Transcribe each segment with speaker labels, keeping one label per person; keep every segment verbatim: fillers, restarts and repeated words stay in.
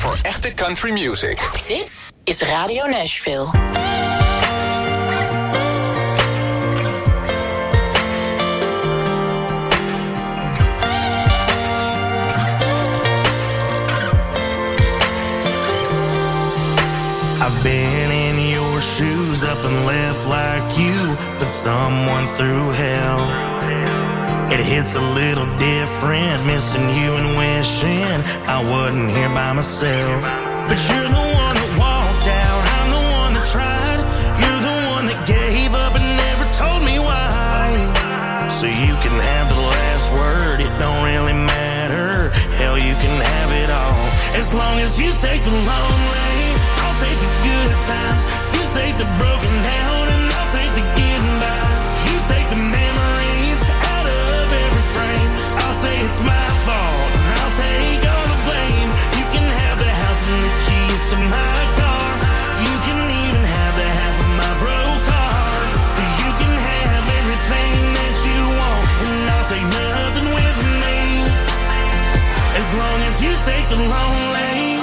Speaker 1: voor echte country music.
Speaker 2: Dit is Radio Nashville.
Speaker 3: I've been in your shoes, up and left like you, but someone through hell. It hits a little different, missing you and wishing I wasn't here by myself. But you're the one that walked out, I'm the one that tried. You're the one that gave up and never told me why. So you can have the last word, it don't really matter. Hell, you can have it all, as long as you take the long way. I'll take the good times, you take the broken down, and I'll take the getting by. You take the memories out of every frame. I'll say it's my fault, and I'll take all the blame. You can have the house and the keys to my car. You can even have the half of my broke heart. You can have everything that you want, and I'll take nothing with me, as long as you take the long lane.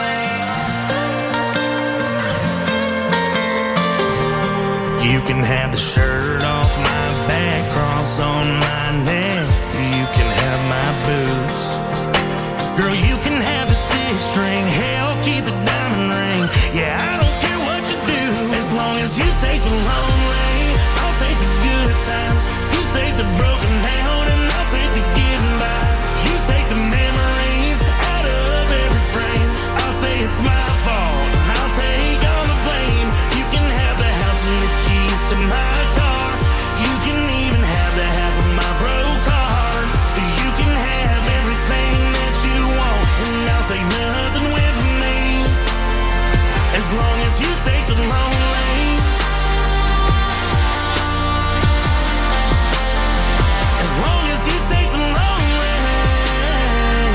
Speaker 3: You can have the shirt off my back, cross on my neck. You can have my boots. Girl, you can have the six string. Hell, keep the diamond ring. Yeah, I don't care what you do, as long as you take the long way. I'll take the good times, you take the broken down, and I'll take the getting by. You take the memories out of every frame. I'll say it's my fault, and I'll take all the blame. You can have the house and the keys to my car. You can even have the half of my broke heart. You can have everything that you want, and I'll say nothing with me, as long as you take the long lane. As long as you take the long lane.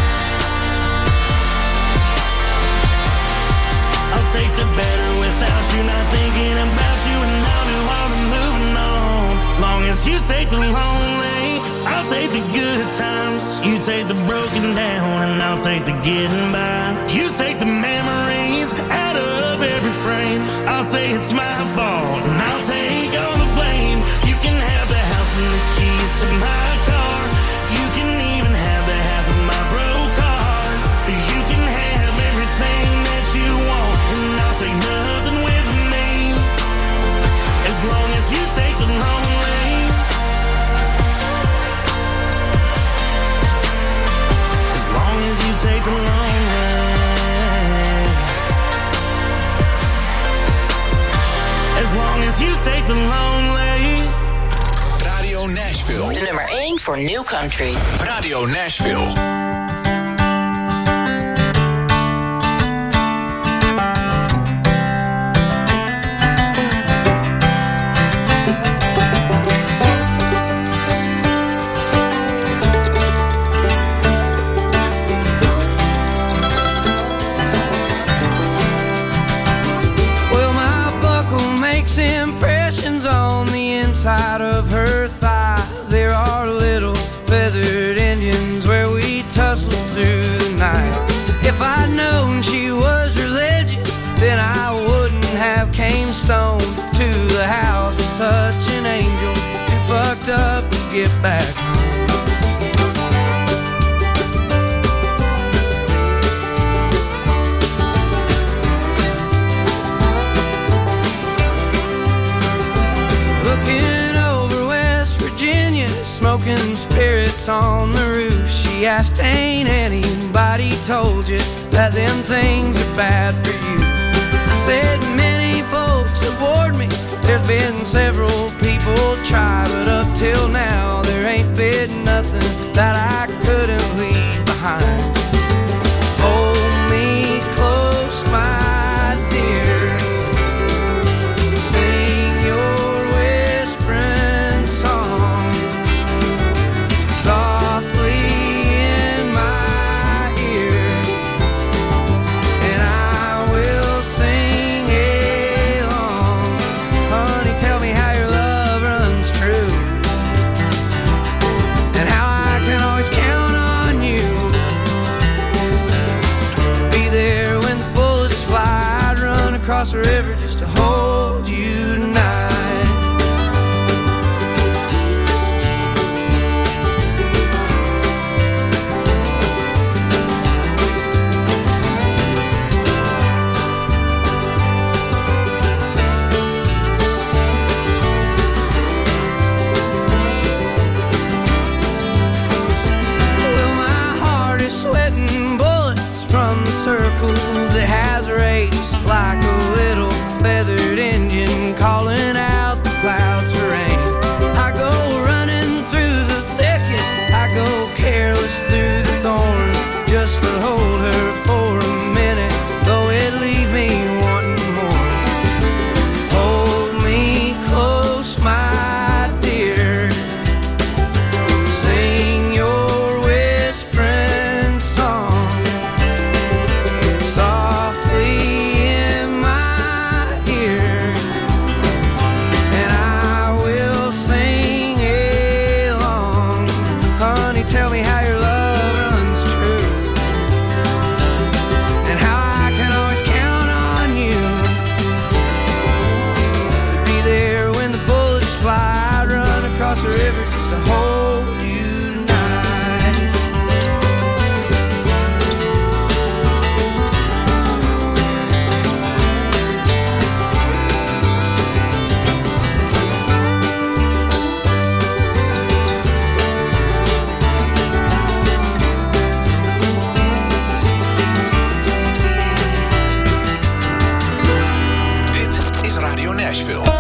Speaker 3: I'll take the better without you, not thinking about you, and I'll do all the moving on. Long as you take the long way, I'll take the good times. You take the broken down, and I'll take the getting by. You take the memories out of every frame. I'll say it's my fault, and I'll take all the blame. You can have the house and the keys to my car. You can even have the half of my broke heart. You can have everything that you want, and I'll say nothing with me, as long as you take the long lane. As long as you take the long lane. As long as you take the long lane.
Speaker 1: Radio Nashville.
Speaker 2: De nummer één voor New Country.
Speaker 1: Radio Nashville.
Speaker 4: Impressions on the inside of her thigh. There are little feathered Indians where we tussle through the night. If I'd known she was religious, then I wouldn't have came stoned to the house of such an angel, too fucked up to get back home. Looking over West Virginia, smoking spirits on the roof. She asked, ain't anybody told you that them things are bad for you? I said, many folks have warned me. There's been several people try, but up till now there ain't been nothing that I couldn't leave behind. Hold me close, my dear. Sing your whispering song softly in my ear, and I will sing along. Honey, tell me how your love runs true, and how I can always count on you across the river just to hold you tonight. Circles it has raced like a little feathered engine calling out the clouds for rain. I go running through the thicket, I go careless through the thorns just to hold her for a minute, though it leave me wanting more. Hold me close, my dear, sing your whispering song across the river just to hold you tonight.
Speaker 1: Dit is Radio Nashville.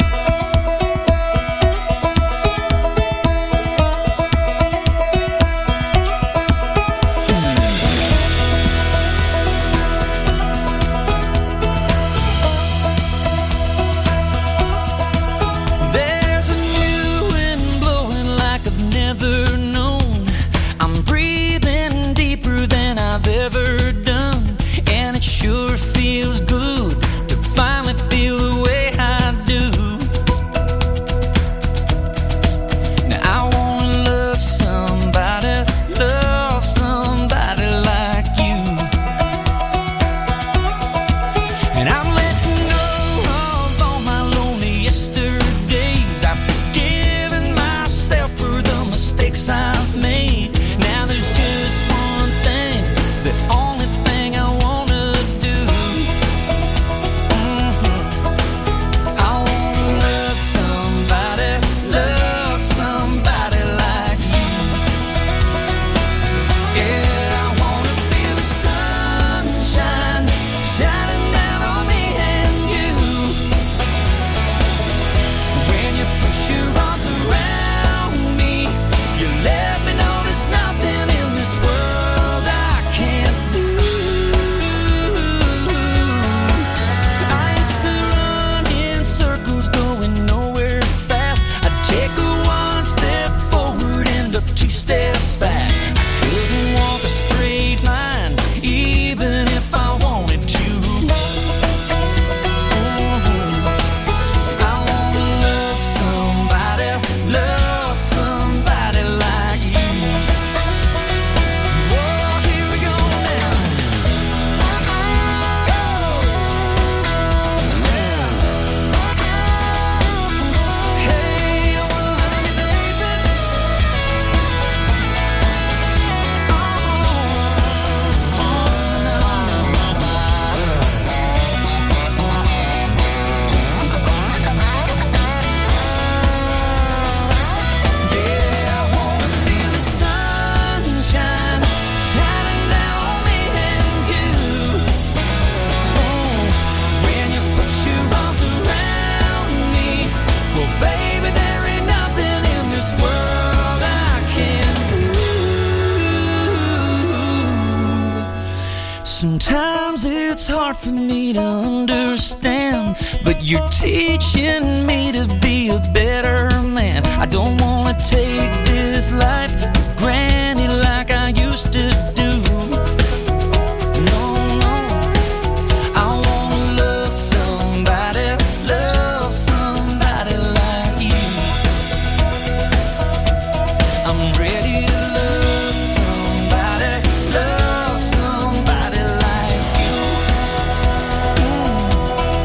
Speaker 5: Sometimes it's hard for me to understand, but you're teaching me to be a better man. I don't wanna take this life for granted like I used to do. No, no, I wanna love somebody, love somebody like you. I'm ready to love somebody, love somebody like you. Mm.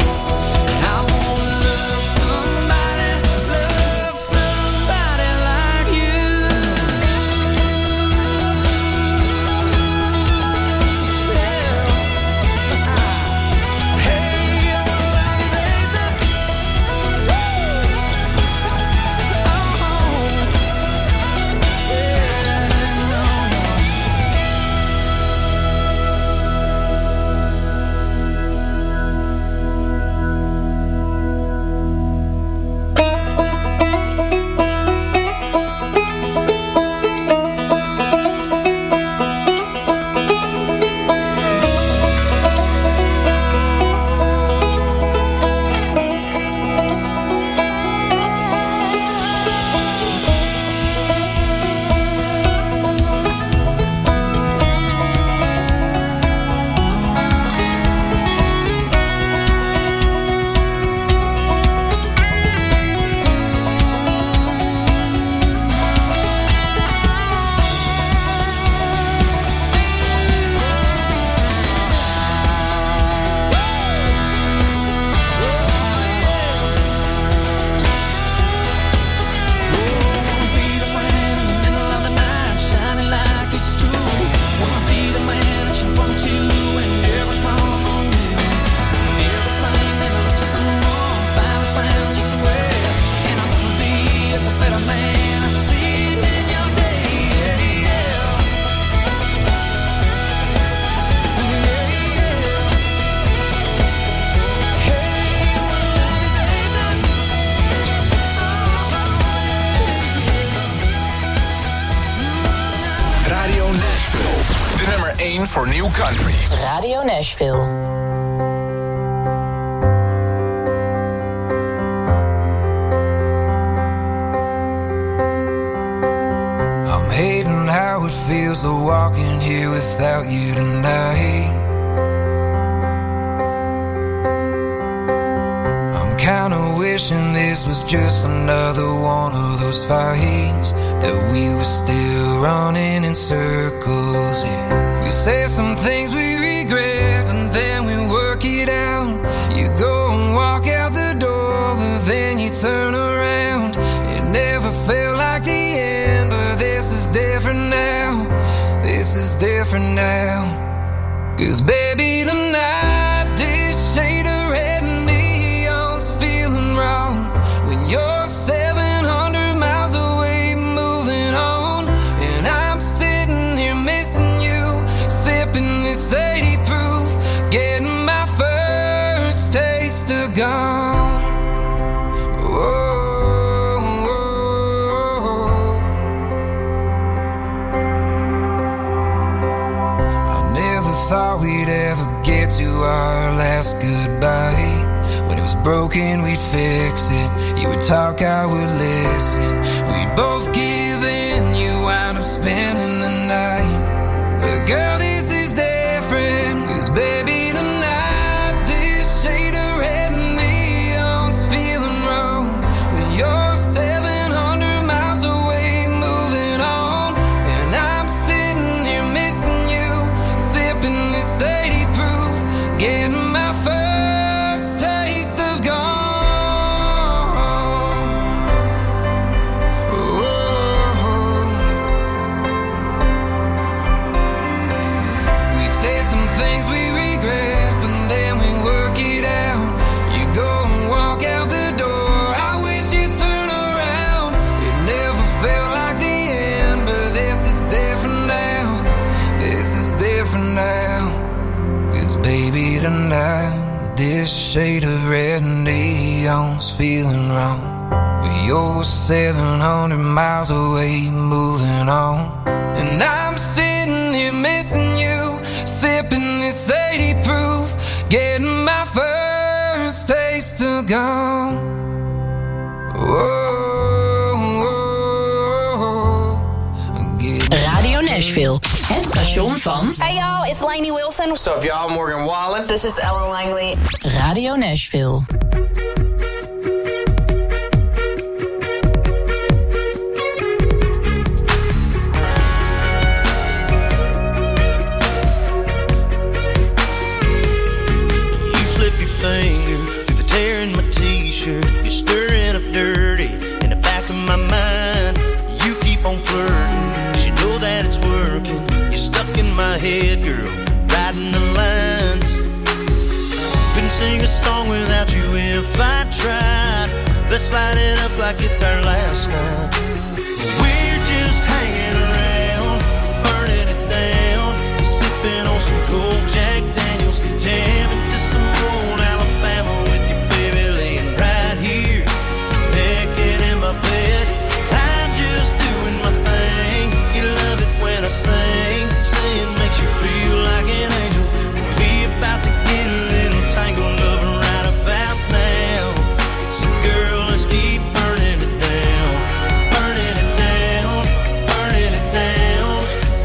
Speaker 1: één voor New Country.
Speaker 2: Radio Nashville.
Speaker 6: Hating how it feels to walk in here without you tonight. I'm kinda wishing this was just another one of those fights, that we were still running in circles, yeah. We say some things we regret, and then we work it out. You go and walk out the door, but then you turn around. It never felt like the end, but this is different now. This is different now. 'Cause baby, tonight this shade of red and neon's feeling wrong. When you're seven hundred miles away, moving on, and I'm sitting here missing you, sipping this eighty proof, getting my first taste of gone. Whoa. Thought we'd ever get to our last goodbye. When it was broken, we'd fix it. You would talk, I would listen. We'd both give in. You wound up spending the night. But girl, this is different. 'Cause baby, tonight this shade of red and neon's feeling wrong. When you're seven hundred miles away, moving on, and I'm sitting here missing you, sipping this eighty proof, getting my first taste of gone. Whoa. We say some things we regret, but then we work it out. You go and walk out the door, I wish you'd turn around. It never felt like the end, but this is different now. This is different now. 'Cause baby, tonight this shade of red and neon's feeling wrong. You're seven hundred miles away, moving on, and I'm sitting here missing you, sipping this eighty proof, getting my first taste of gone. Whoa, whoa, whoa.
Speaker 2: Radio Nashville, het station van...
Speaker 7: Hey y'all, it's Lainey Wilson.
Speaker 8: What's up y'all, Morgan Wallen.
Speaker 7: This is Ellen Langley.
Speaker 2: Radio Nashville.
Speaker 3: You slip your finger through the tear in my t-shirt. You're stirring up dirty in the back of my mind. You keep on flirting, 'cause you know that it's working. You're stuck in my head, girl, riding the lines. Couldn't sing a song without you if I tried. Let's light it up like it's our last night. We're just hanging around, burning it down, sipping on some cold Jack Daniels, jamming to some old Alabama with you, baby, laying right here, naked in my bed. I'm just doing my thing. You love it when I sing, saying makes you feel like an angel. We about to get a little tangled up right about now. So girl, let's keep burning it down, burning it down, burning it down.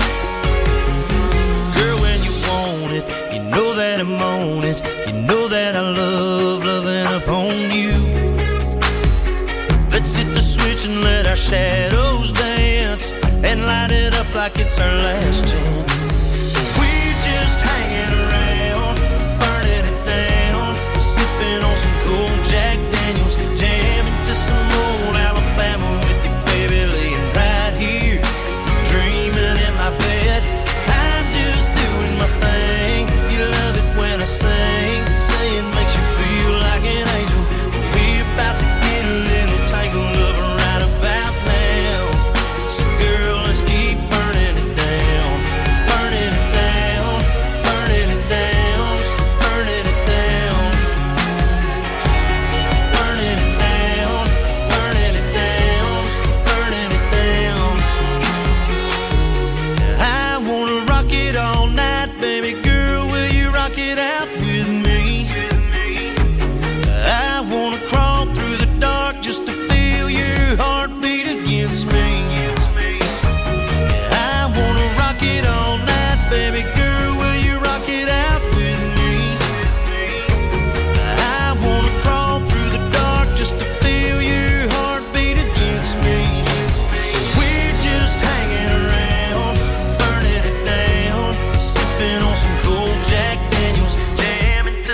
Speaker 3: Girl, when you want it, you know that I'm on it. You know that I love loving upon you. Let's hit the switch and let our shadows dance, and light it up like it's our last chance. We're just hanging around, burning it down, sipping on some cold Jack Daniels, jamming to some old Alabama with you, baby, laying right here, dreaming in my bed. I'm just doing my thing. You love it when I sing, saying makes you feel like an angel. We're about to get a little tangled up right about now. So girl, let's keep burning it down,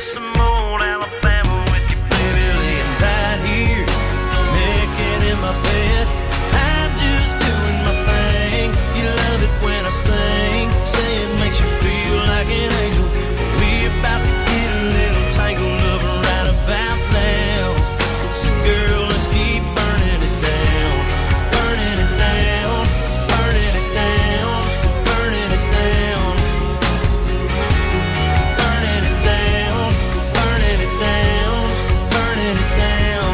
Speaker 3: some old Alabama with you, baby, laying right here, naked in my bed. I'm just doing my thing. You love it when I sing. Say it makes you feel like an angel. We about to get a little tangled up right about now. So girl, let's keep burning it down, burning it down, burning it down, burning it down, burning it down, burning it down, burning it down.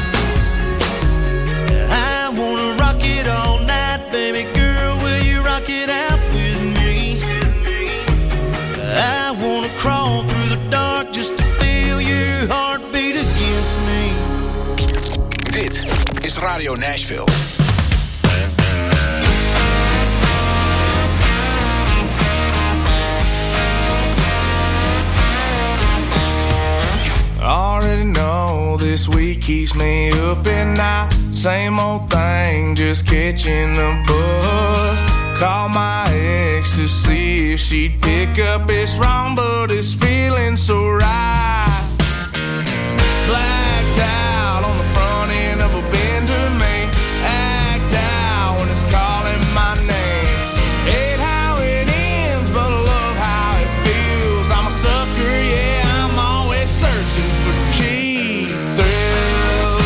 Speaker 3: I wanna rock it all night, baby girl, will you rock it out with me? I wanna crawl through the dark just to feel your heartbeat against me.
Speaker 1: Dit is Radio Nashville.
Speaker 8: Already know this week keeps me up at night. Same old thing, just catching the buzz. Call my ex to see if she'd pick up. It's wrong, but it's feeling so right. Blacked out on the front end of a Bender, man. Act out when it's calling my name. Hate how it ends, but I love how it feels. I'm a sucker, yeah, I'm always searching for cheap thrills.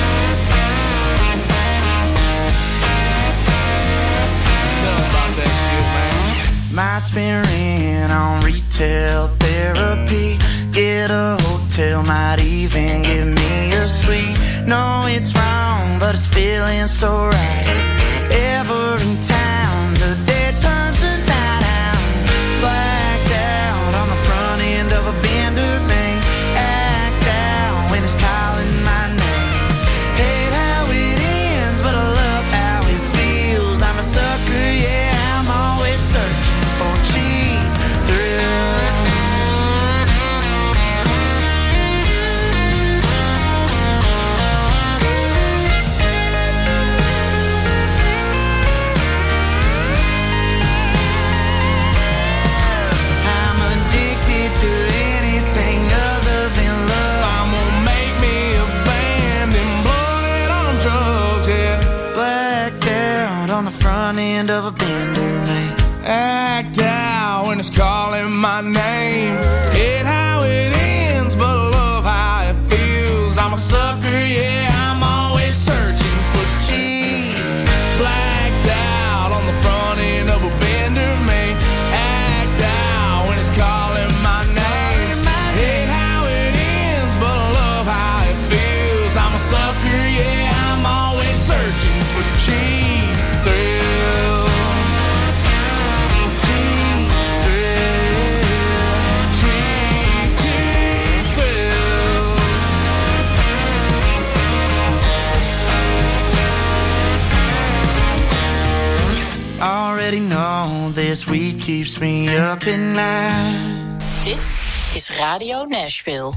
Speaker 8: Tell me about that shit, man.
Speaker 5: Might spend rent on retail therapy. Get a hotel, might even give me a suite. No, it's wrong, but it's feeling so right. Ever in town, the day turns the night out. Blacked out on the front end of a Bender, man. Act out when it's calling my name. Hate how it ends, but I love how it feels. I'm a sucker, yeah, I'm always searching for cheap thrills. I'm addicted to anything other than love.
Speaker 8: I'm gonna make me a band and blow it on drugs, yeah.
Speaker 5: Blacked out on the front end of a Bender, man.
Speaker 8: Act out when it's calling my name. Hate how it ends, but I love how it feels. I'm a sucker, yeah, I'm always searching for cheap. Blacked out on the front end of a Bender, man. Act out when it's calling my name. Hate how it ends, but I love how it feels. I'm a sucker, yeah, I'm always searching for cheap thrills. Cheap thrills. Cheap, cheap thrills.
Speaker 5: Already know this week keeps me up at night.
Speaker 2: Dit is Radio Nashville.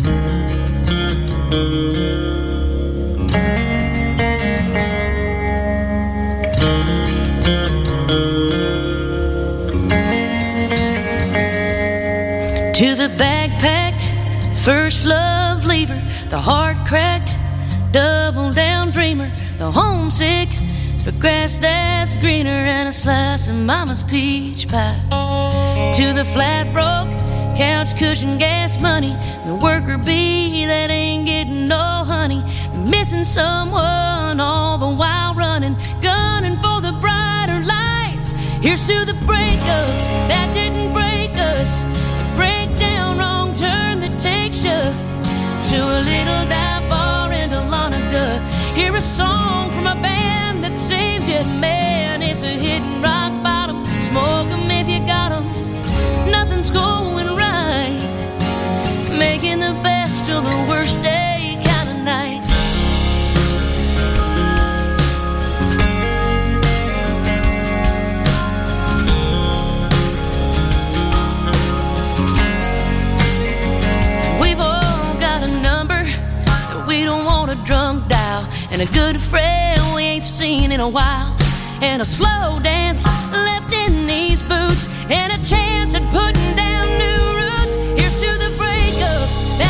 Speaker 9: To the bag-packed, first love leaver, the heart-cracked, double-down dreamer, the homesick for grass that's greener and a slice of mama's peach pie. To the flat-broke, couch cushion gas money, the worker bee that ain't getting no honey, the missing someone all the while running, gunning for the brighter lights. Here's to the breakups that didn't break us, the breakdown wrong turn that takes you to a little dive bar in Dahlonega. Hear a song from a band that saves you, man, it's a hidden rock bottom. Smoke 'em if you got 'em, nothing's going right, making the best of the worst day kind of night. We've all got a number that we don't want a drunk dial, and a good friend we ain't seen in a while, and a slow dance left in these boots, and a chance at putting down new roots. Here's to the breakups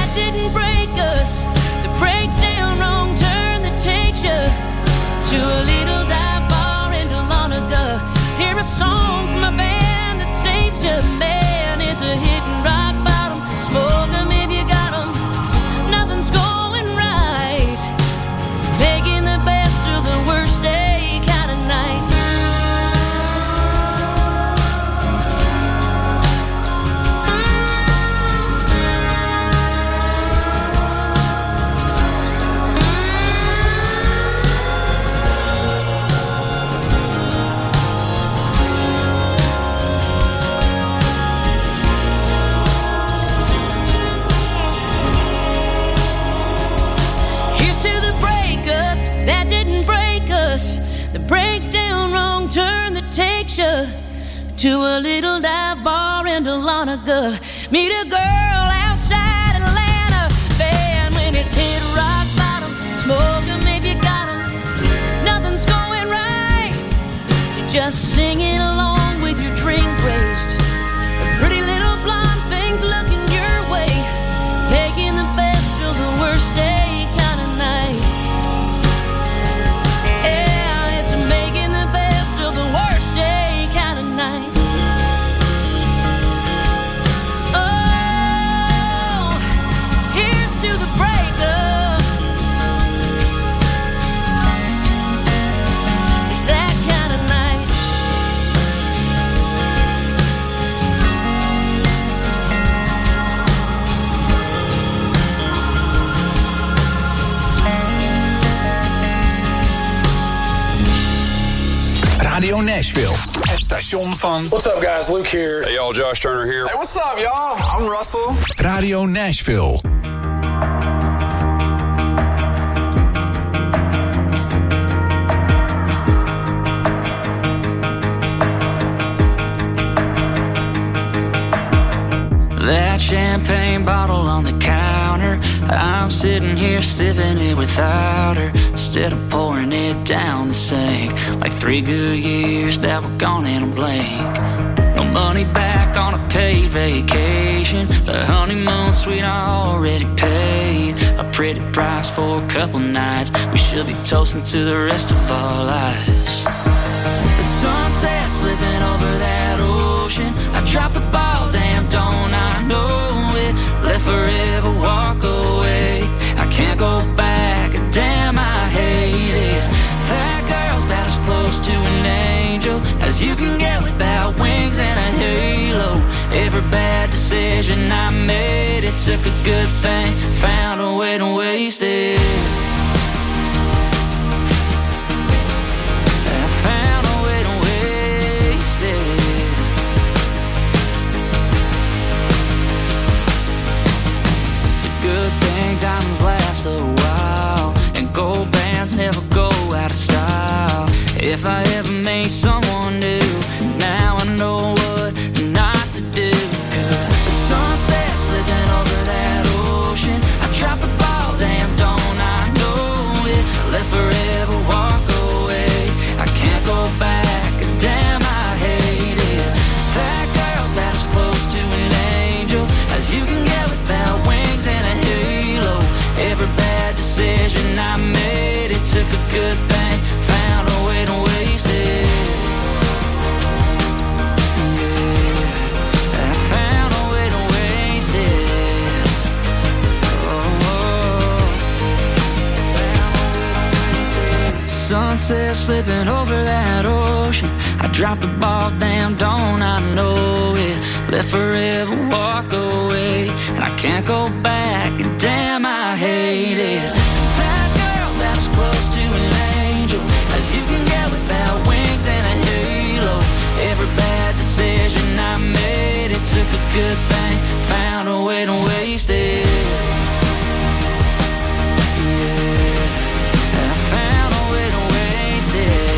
Speaker 9: the breakdown wrong turn that takes you to a little dive bar in Dahlonega. Meet a girl outside Atlanta, band when it's hit rock bottom. Smoke 'em if you got 'em, nothing's going right. You're just singing along with your drink raised. A pretty little blonde thing's looking your way, making the best of the worst day kind of night. Yeah, it's making the best of the worst day kind of night. Oh, here's to the breakup. It's that kind of night.
Speaker 1: Radio Nashville, het station van...
Speaker 10: What's up guys, Luke here.
Speaker 11: Hey y'all, Josh Turner here.
Speaker 10: Hey, what's up y'all? I'm Russell.
Speaker 1: Radio Nashville.
Speaker 5: That champagne bottle on the counter, I'm sitting here sipping it without her, instead of pouring it down the sink. Like three good years that were gone in a blink. No money back on a paid vacation, the honeymoon suite I already paid. A pretty price for a couple nights, we should be toasting to the rest of our lives. The sunset slipping over that ocean, I dropped the ball, damn don't I know it. Let forever walk away, I can't go back, damn I hate it. That girl's about as close to an angel as you can get without wings and a halo. Every bad decision I made, it took a good thing, found a way to waste it. Diamonds last a while, and gold bands never go out of style. If I ever meet someone new, now I know what not to do. Cause the sunset slipping over that ocean, I dropped the ball, damn don't I know it. Let forever walk away, I can't go back, damn I hate it. That girl's about as close to an angel as you can get without wings and a halo. Every bad decision I made, it took a good thing, found a way to waste it. Yeah, I found a way to waste it. Oh, sunset slipping over that ocean, I dropped the ball, damn don't I know it. Let forever walk away, and I can't go back, and damn I hate it. That girl's about as close to an angel as you can get without wings and a halo. Every bad decision I made, it took a good thing, found a way to waste it. Yeah, I found a way to waste it.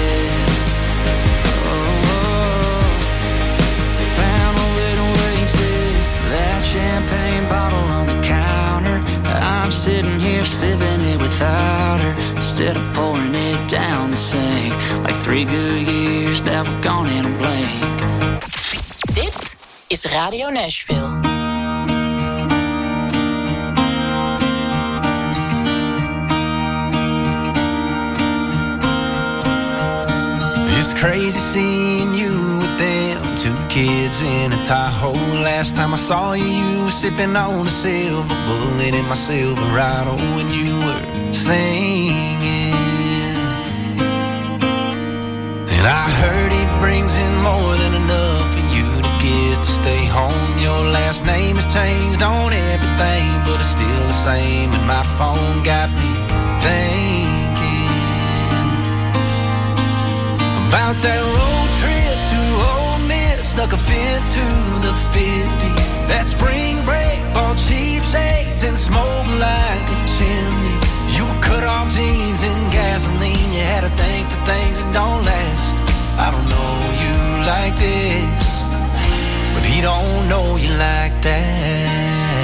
Speaker 5: Champagne bottle on the counter, I'm sitting here sipping it without her, instead of pouring it down the sink. Like three good years that were gone in a blink.
Speaker 2: Dit is Radio Nashville.
Speaker 4: It's crazy seeing you with them two kids in a Tahoe. Last time I saw you, you were sipping on a silver bullet in my Silverado, and you were singing. And I heard it brings in more than enough for you to get to stay home. Your last name has changed on everything, but it's still the same. And my phone got me thinking about that road trip to Ole Miss, snuck a fit to the fifty. That spring break, bought cheap shades and smoked like a chimney. You were cut off jeans and gasoline. You had a thing for things that don't
Speaker 6: know you like that.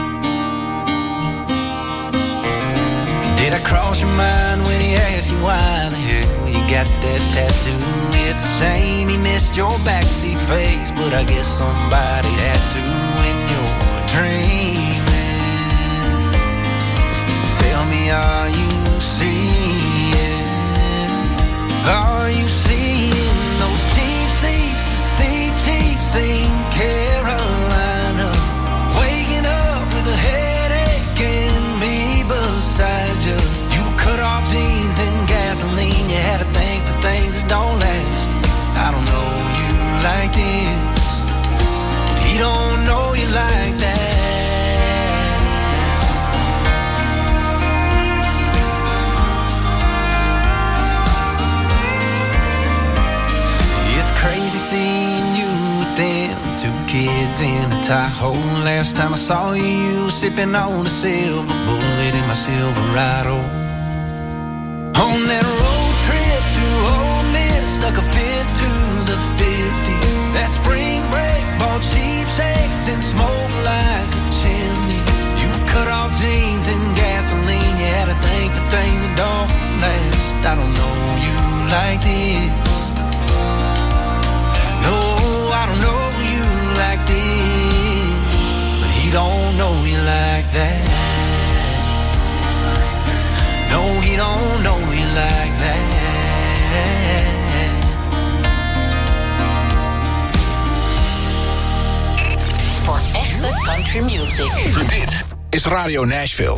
Speaker 6: Did I cross your mind when he asked you why the hell you got that tattoo? It's a shame he missed your backseat face, but I guess somebody had to when you're dreaming. Tell me, are you seeing? Are you seeing those cheap seats to see cheeks in Carolina? Waking up with a headache and me beside you. You cut off jeans and gasoline. You had a thing for things that don't last. I don't know you like this, but he don't know you like that. It's crazy seeing you with them two kids in a Tahoe. Last time I saw you, you were sipping on a silver bullet in my Silverado. On that road trip to Ole Miss, stuck a fit to the fifty. That spring break, bought cheap shades and smoked like a chimney. You cut off jeans and gasoline. You had a thing for things that don't last. I don't know you like this. No, I don't know you like this, but he don't know you like that. No, he don't know you like that.
Speaker 2: Voor echte country music.
Speaker 1: Dit is Radio Nashville.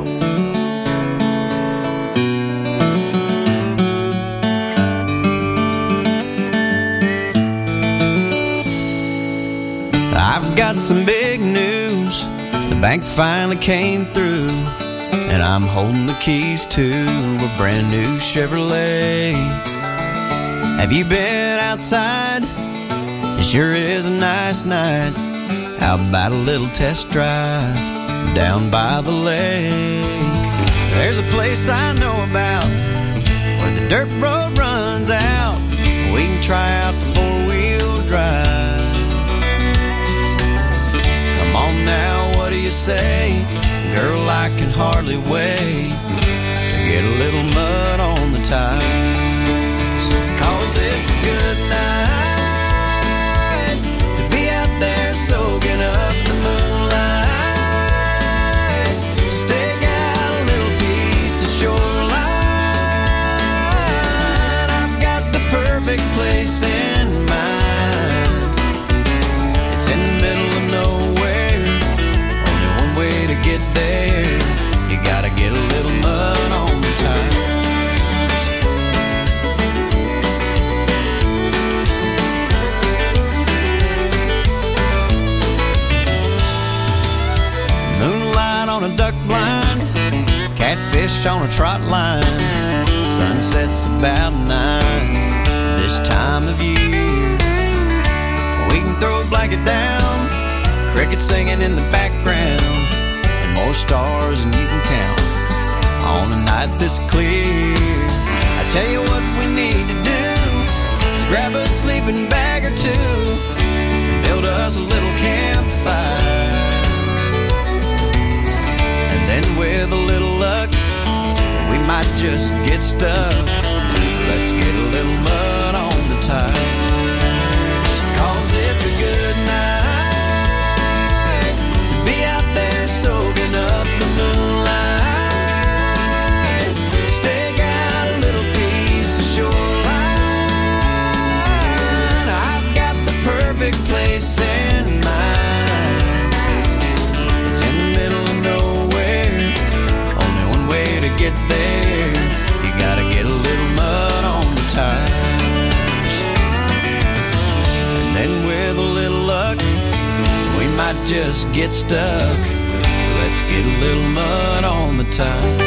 Speaker 11: I've got some big news. The bank finally came through, and I'm holding the keys to a brand new Chevrolet. Have you been outside? It sure is a nice night. How about a little test drive down by the lake? There's a place I know about where the dirt road runs out. We can try out the four-wheel drive. Come on now, what do you say? Girl, I can hardly wait to get a little mud on the tires. Cause it's a good night to be out there soaking up the moonlight. Stick out a little piece of shoreline. I've got the perfect place in mind. It's in the middle of nowhere, only one way to get there. You gotta get a little mud on the tires. Moonlight on a duck blind, catfish on a trot line. Sunset's about nine this time of year. We can throw a blanket down, crickets singing in the background, and more stars than you can count on a night this clear. I tell you what we need to do is grab a sleeping bag or two and build us a little campfire. And then with a little luck, we might just get stuck. Let's get a little mud on the tires. Cause it's a good night to be out there soaking up the moonlight. Stick out a little piece of shoreline. I've got the perfect place in mind. It's in the middle of nowhere, only one way to get there. You gotta get a little mud on the tires. And then with a little luck, we might just get stuck. Let's get a little mud on the tires.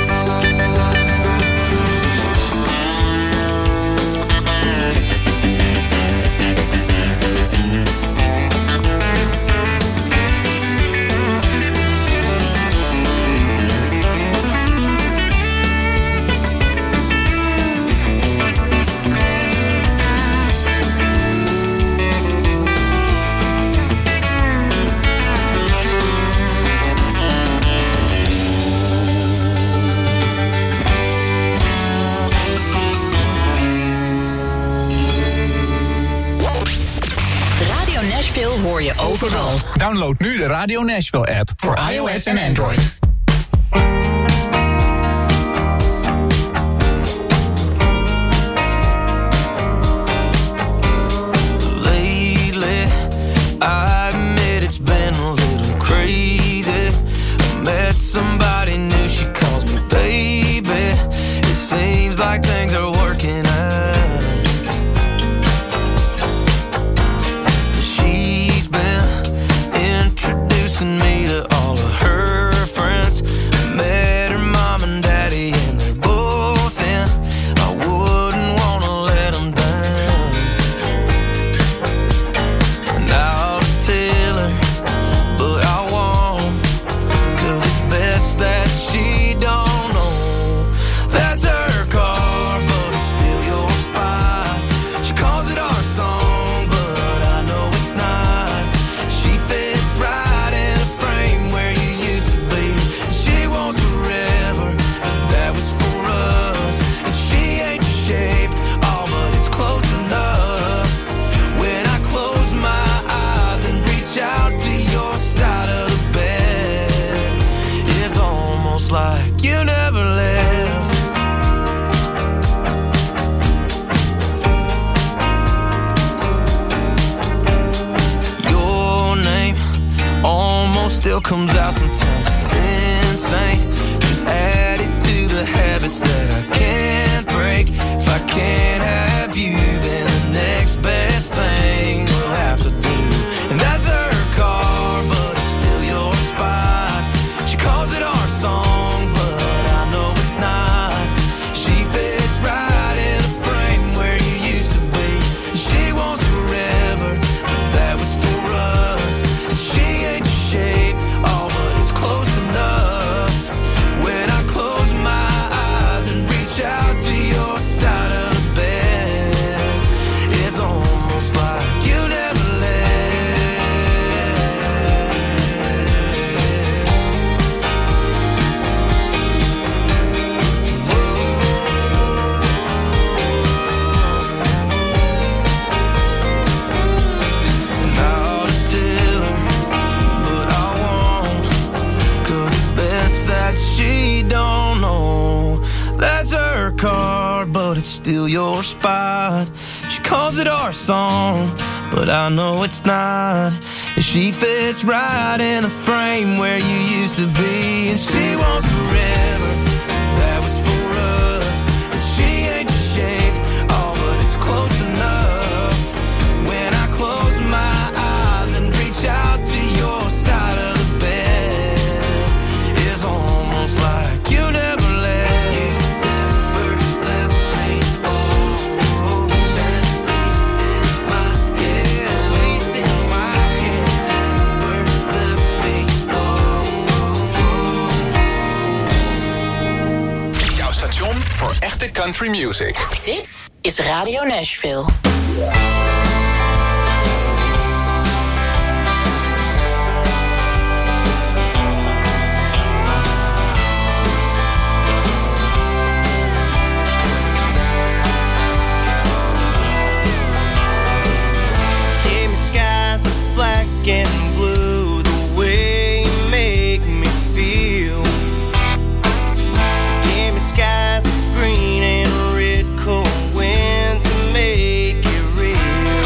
Speaker 1: overal. Download nu de Radio Nashville app voor iOS en Android.
Speaker 12: Lately, I admit it's been a little crazy. I met somebody new, she calls me baby. It seems like things are working out. She's been introducing me to all of her friends. Met her mom and daddy and they're both in. I wouldn't wanna let them down. And I'll tell her, but I won't, 'cause it's best that she don't know. That's her car, but it's still your spot. She calls it our song, but I know it's not. She fits right in a frame where you used to be. She wants forever, that was for us. And she ain't your shape, oh, but it's close enough. When I close my eyes and reach out to your side of the bed, it's almost like you never left. Your name almost still comes out sometimes. It's insane. Just add it to the habits that I can't break. If I can't have you, then the next best thing we'll have to do. And that's her car, but it's still your spot. She calls it our song, but I know it's not. She fits right in a frame where you used to be. She wants forever, but that was for us. And she ain't your shape, oh, but it's close enough. When I close my eyes and reach out to your side of the bed, it's almost like you never left. And I'll tell her, but I won't, 'cause it's best that she don't know. That's her car, but it's still your spot. She calls it our song, but I know it's not. And she fits right in a frame where you used to be. And she wants forever, that was for us. And she ain't your shape, oh, but it's close enough. When I close my eyes and reach out to your side of the bed, it's almost like you never left. You've never left me, oh, at least in my head, at least in my head. Never left me, oh.
Speaker 1: Jouw station voor echte country music.
Speaker 2: Dit is Radio Nashville.
Speaker 3: Give me skies of black and blue, the way you make me feel. Give me skies of green and red, cold winds to make it real.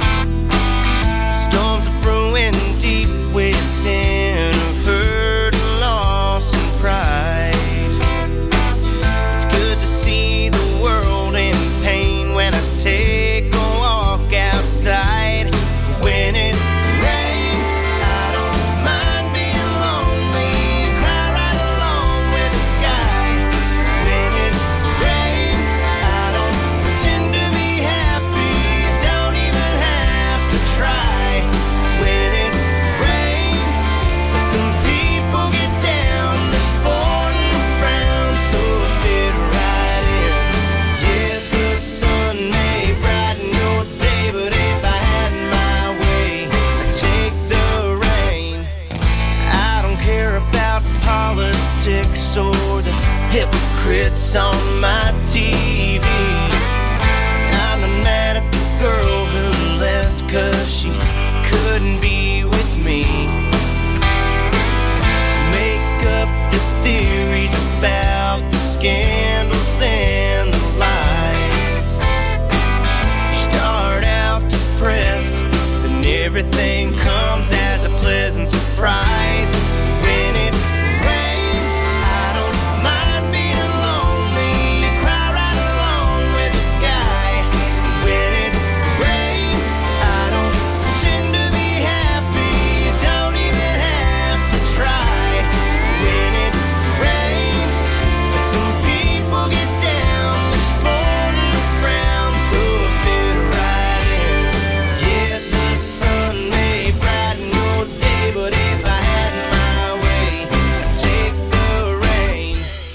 Speaker 3: Storms are brewing deep within of hurt and loss and pride. It's good to see the world in pain when I take a walk outside. When it rains, I don't mind being lonely. Cry right along with the sky. When it rains, I don't pretend to be happy. You don't even have to try. When it rains, some people get down. They're sporting a frown, so it fit right in. Yeah, the sun may brighten your day, but if I had my way, I'd take the rain. I don't care about politics or the hypocrites on my T V. I'm not mad at the girl who left, 'cause she couldn't be with scandals and the lies. You start out depressed, then everything comes as a pleasant surprise. When it rains, I don't mind being lonely. You cry right along with the sky. When it rains, I don't pretend to be happy. You don't even have to try. When it rains, some people get down, they're sporting a frown, so I fit right in. Yeah, the sun may brighten your day, but if I had my way, I'd take the rain.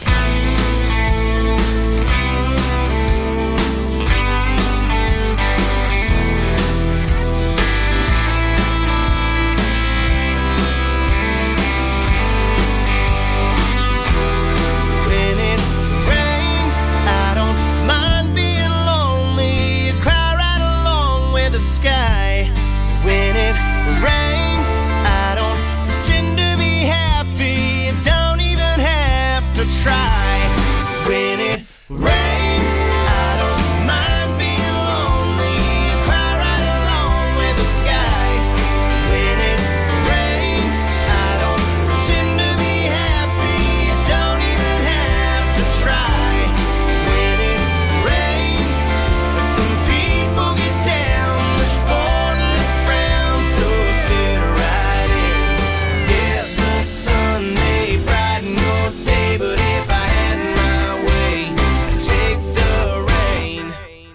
Speaker 3: When it rains, I don't mind being lonely. You cry right along with the sky. When it rains, I don't pretend to be happy. You don't even have to try. When it rains, I don't mind being lonely. You cry right along with the sky. When it rains, I don't pretend to be happy. You don't even have to try. When it rains, some people get down, they're sporting a frown, so I fit right in. Yeah, the sun may brighten your day, but if I had my way, I'd take the rain.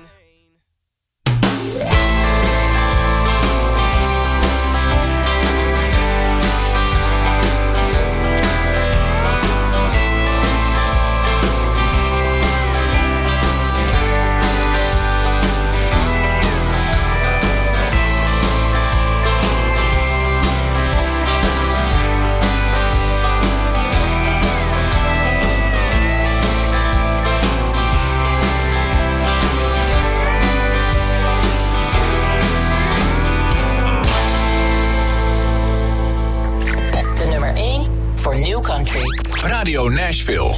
Speaker 2: De nummer één voor New Country.
Speaker 1: Radio Nashville.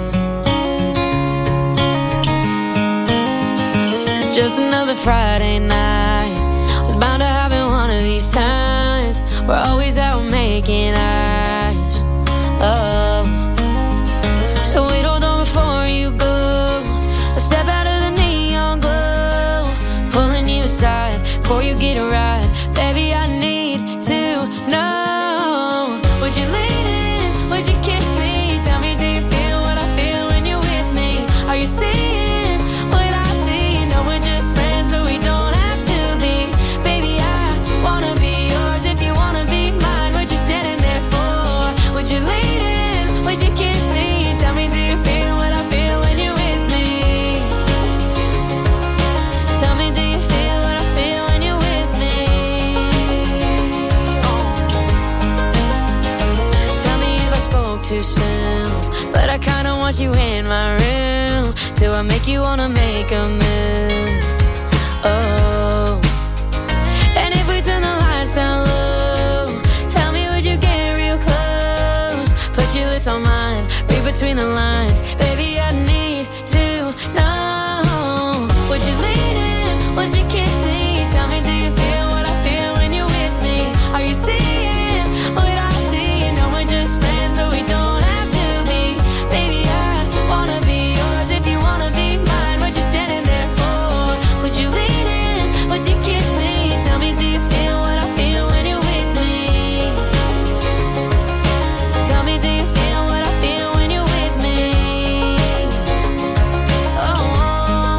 Speaker 9: It's just another Friday night. Was bound to happen one of these times. We're always out making eyes. Oh, so wait, hold on before you go. Let's step out of the neon glow. Pulling you aside before you get a ride. Baby, I need to know. Would you lean in? Would you kiss me? Tell me, do you feel what I feel when you're with me? Are you seeing what I see? No, we're just friends, but we don't have to be. Baby, I wanna be yours if you wanna be mine. What you standing there for? Would you lean in? Would you kiss me? Tell me, do you feel what I feel when you're with me? Tell me, do you feel what I feel when you're with me? Tell me if I spoke too soon, but I kinda want you in my room. Do I make you wanna make a move? Oh, and if we turn the lights down low, tell me, would you get real close? Put your lips on mine, read between the lines. Baby, I need to know. Would you lean in? Would you kiss me? Tell me, do you feel what I feel when you're with me? Are you seeing what I see? No, we're just friends, but we don't have to be. Baby, I wanna be yours if you wanna be mine. What you standing there for? Would you lean in? Would you kiss me? Tell me, do you feel what I feel when you're with me? Tell me, do you feel what I feel when you're with me? Oh,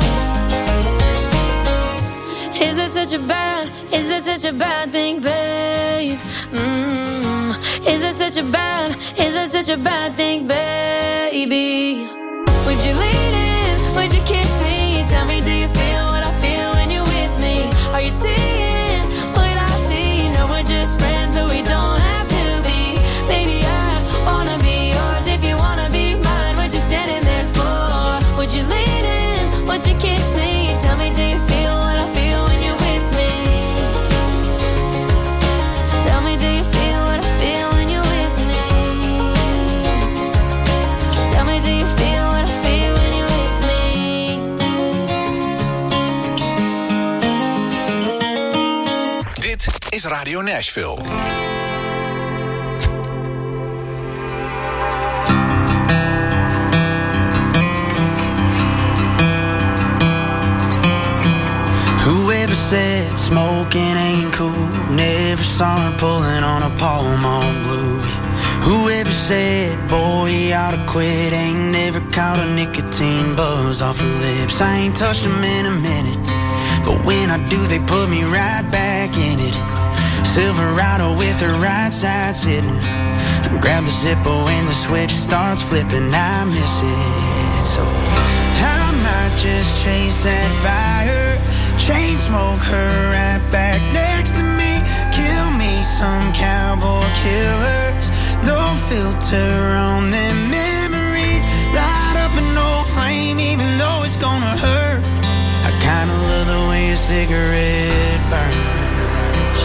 Speaker 9: is it such a bad, is it such a bad thing, babe? Mm. Is it such a bad, is it such a bad thing, baby? Would you lean in? Would you kiss me? Tell me, do you feel what I feel when you're with me? Are you seeing what I see? No, we're just friends, but we don't have to be. Baby, I wanna be yours if you wanna be mine. What you standing there for? Would you lean in? Would you kiss me? Tell me, do you feel what I feel when you're with me? Tell me, do you feel what I feel when you're with me? Tell me, do you feel what I feel?
Speaker 1: Radio Nashville.
Speaker 13: Whoever said smoking ain't cool never saw her pulling on a Pall Mall Blue. Whoever said, boy, you oughta quit, ain't never caught a nicotine buzz off her lips. I ain't touched them in a minute, but when I do, they put me right back in it. Silverado with her right side sitting. I grab the Zippo when the switch starts flipping. I miss it, so I might just chase that fire, chain smoke her right back next to me. Kill me some cowboy killers, no filter on them memories. Light up an old flame even though it's gonna hurt. I kinda love the way a cigarette burns.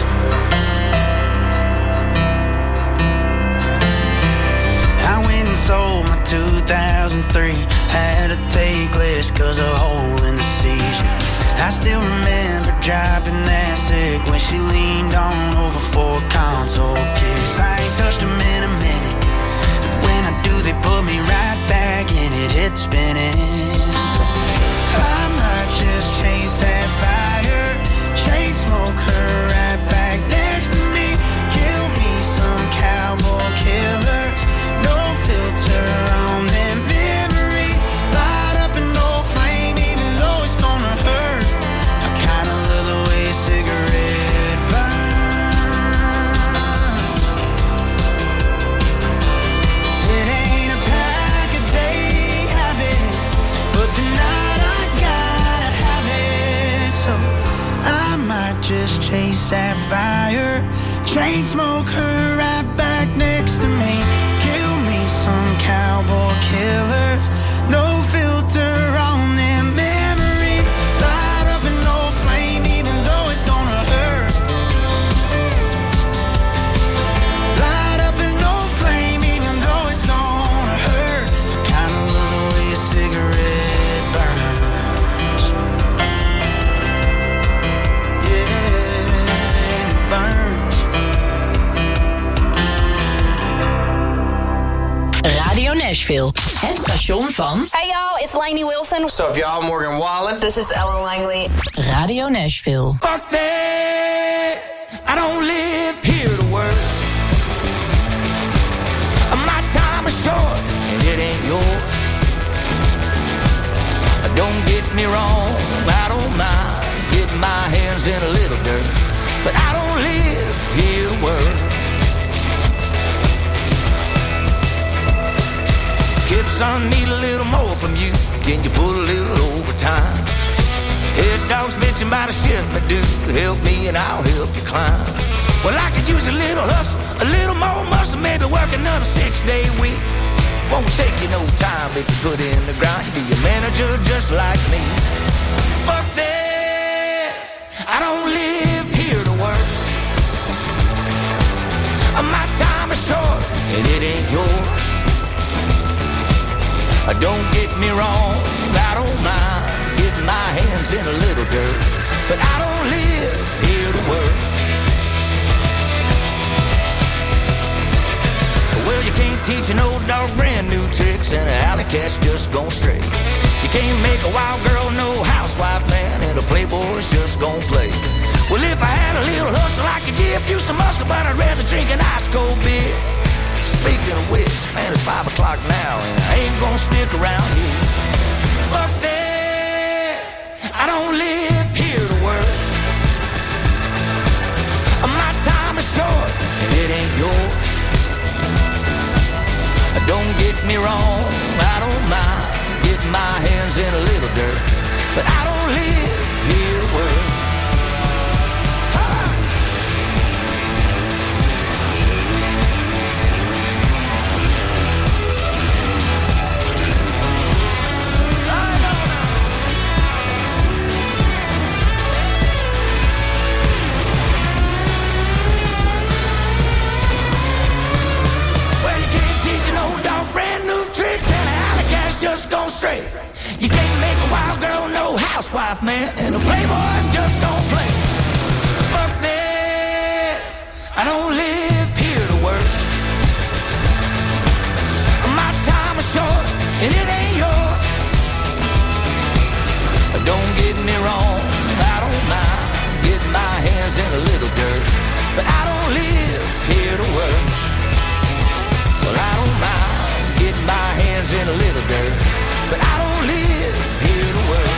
Speaker 13: I went and sold my two thousand three, had to take less cause a hole in the seizure. I still remember driving that sick when she leaned on over for a console kiss. I ain't touched them in a minute, but when I do, they put me right back in it. Head spinning, so I might just chase that fire, chain smoke her right back next to me. Kill me some cowboy killers, no filter on them memories. Light up an old flame even though it's gonna hurt. I kinda love the way a cigarette burns. It ain't a pack a day habit, but tonight I gotta have it. So I might just chase that fire, chain smoke her right back next to me. Kill me some cowboy killers, no filter on them memories. Light up an old flame even though it's gonna hurt. Light up an old flame even though it's gonna hurt. I kinda love the way a cigarette burns. Yeah, and it burns.
Speaker 2: Radio Nashville, het station van...
Speaker 7: Hey y'all, it's Lainey Wilson.
Speaker 10: What's up, y'all? Morgan Wallen.
Speaker 7: This is Ellen Langley.
Speaker 2: Radio Nashville.
Speaker 12: Fuck that, I don't live here to work. My time is short and it ain't yours. Don't get me wrong, I don't mind getting my hands in a little dirt, but I don't live here to work. If son need a little more from you, can you pull a little overtime? Head dog's bitching about a shit, but do help me and I'll help you climb. Well, I could use a little hustle, a little more muscle, maybe work another six-day week. Won't take you no time if you put in the grind. Be a manager just like me. Fuck that, I don't live here to work. My time is short and it ain't yours. Don't get me wrong, I don't mind getting my hands in a little dirt, but I don't live here to work. Well, you can't teach an old dog brand new tricks, and an alley cat's just gone straight. You can't make a wild girl no housewife man, and a playboy's just gonna play. Well, if I had a little hustle, I could give you some muscle, but I'd rather drink an ice cold beer. Speaking of which, man, it's five o'clock now, and I ain't gonna stick around here. Fuck that, I don't live here to work. My time is short, and it ain't yours. Don't get me wrong, I don't mind getting my hands in a little dirt, but I don't live here to work. Just go straight. You can't make a wild girl no housewife, man, and the playboys just don't play. Fuck that,
Speaker 13: I don't live here to work. My time is short and it ain't yours. Don't get me wrong, I don't mind getting my hands in a little dirt, but I don't live here to work. Well, I don't mind getting my hands in a little dirt, but I don't live here to work.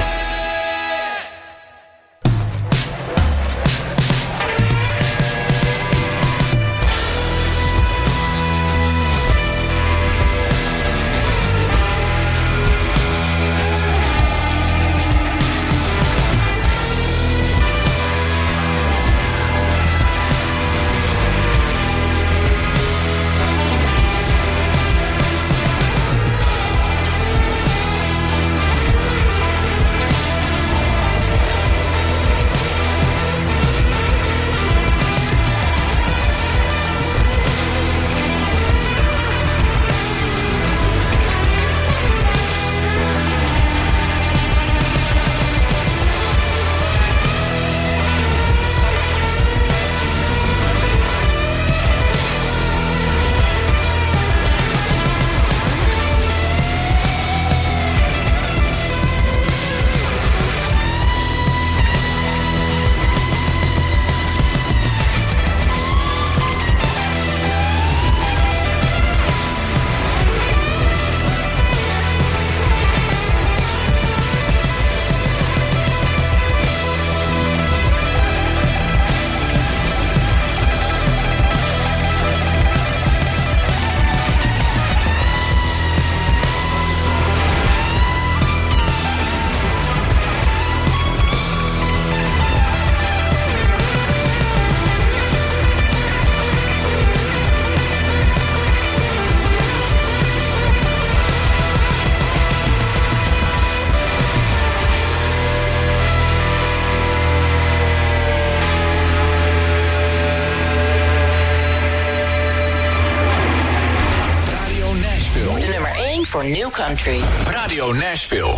Speaker 2: For new country.
Speaker 1: Radio Nashville.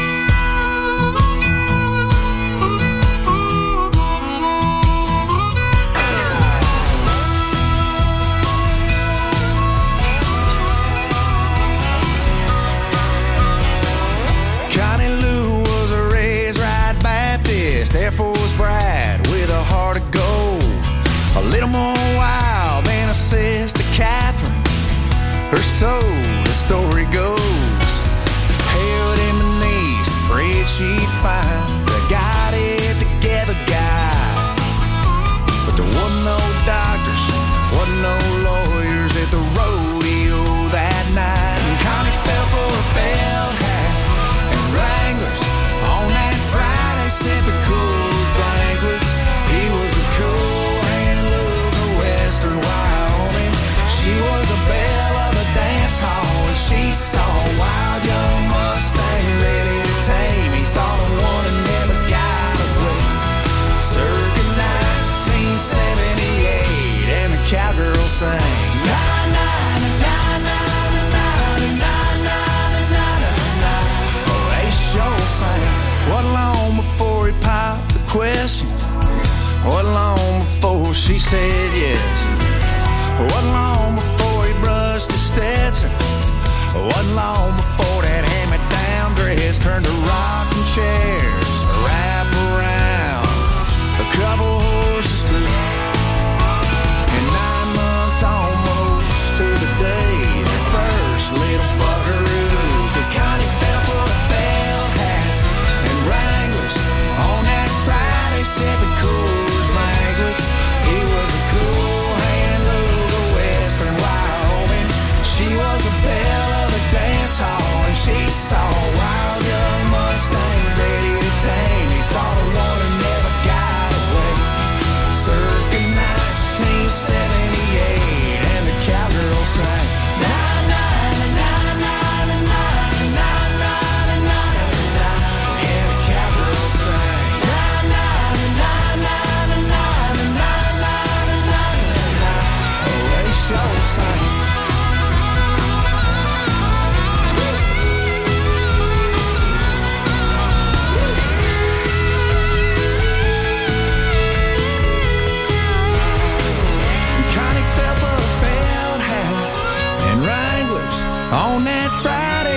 Speaker 8: Connie Lou was a raised right Baptist, Air Force bride with a heart of gold. A little more wild than a sister Catherine. Her soul, the story goes, held him beneath, prayed she'd find a got it together guy. But there wasn't no doctors, wasn't no lawyers at the rodeo that night. And Connie fell for a felt hat and Wranglers on that Friday, sipping Coors banquets. He was a cool hand look of Western Wyoming. She was a belle of the dance hall, and she saw a wild young Mustang ready to tame. He saw the one that never got away. Circa nineteen seventy-eight, and the cowgirl sang. Na na na na na na na na na na na. Oh, they sure sang. What long before he popped the question? What long before she said yes? What long before he brushed his Stetson? What long before that hand-me-down dress turned to rocking chairs, wrap around a couple horses too? And nine months almost to the day their first little buckaroo. 'Cause Connie fell for a felt hat and Wranglers on that Friday, sipping Coors banquets. He was a cool hand look of Western Wyoming. She was a belle of the dance hall, and she saw a wild young Mustang ready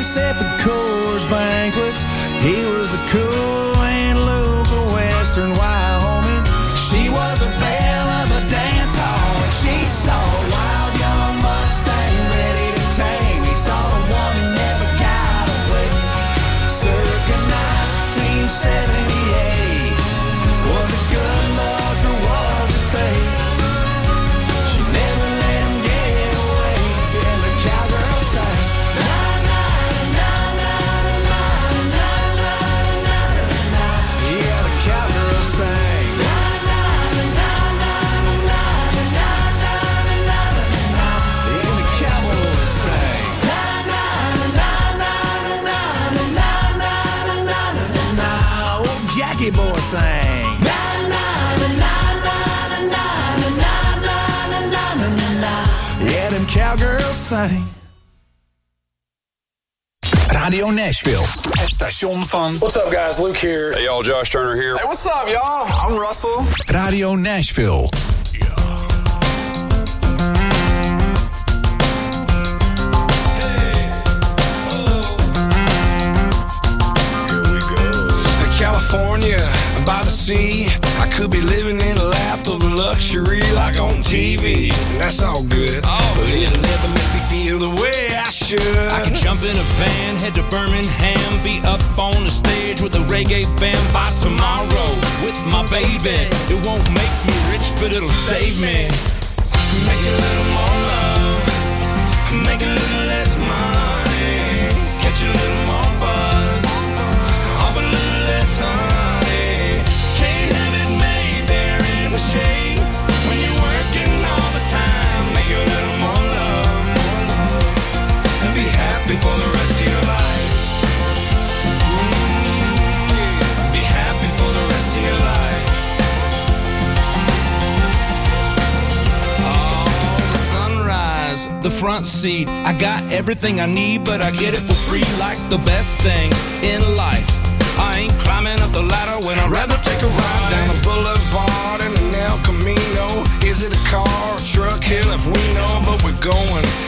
Speaker 14: sipping Coors banquets. He was a cool and local Western Wyoming. She was a belle of the dance hall, and she saw a wild young Mustang ready to tame. He saw the one who never got away. Circa nineteen seventy-eight. Was it good luck or was it fate? She never let him get away, and the cowgirl sang. Na na na na na na na na na. Yeah, the cowgirl sang. Na na na na na na na na na. And the cowboy sang. Na na na na na na na na na na. Old Jackie boy sang. Yeah, them cowgirls sang.
Speaker 1: Radio Nashville, het station van...
Speaker 10: What's up, guys? Luke here.
Speaker 15: Hey, y'all, Josh Turner here.
Speaker 10: Hey, what's up, y'all? I'm Russell.
Speaker 1: Radio Nashville.
Speaker 8: California, by the sea, I could be living in a lap of luxury like on T V. And that's all good, oh, but it'll never make me feel the way I should.
Speaker 16: I can jump in a van, head to Birmingham, be up on the stage with a reggae band by tomorrow with my baby. It won't make me rich, but it'll save me. Make a little more love, make a little less money, catch a little more buzz, hop a little less honey. Can't have it made there in the shade when you're working all the time. Make a little more love and be happy for the rest of your life. Mm, be happy for the rest of your life. Oh, the sunrise, the front seat. I got everything I need, but I get it for free like the best thing in life. I ain't climbing up the ladder when I'd rather take a ride down the boulevard in an El Camino. Is it a car or truck? Hell if we know, but we're going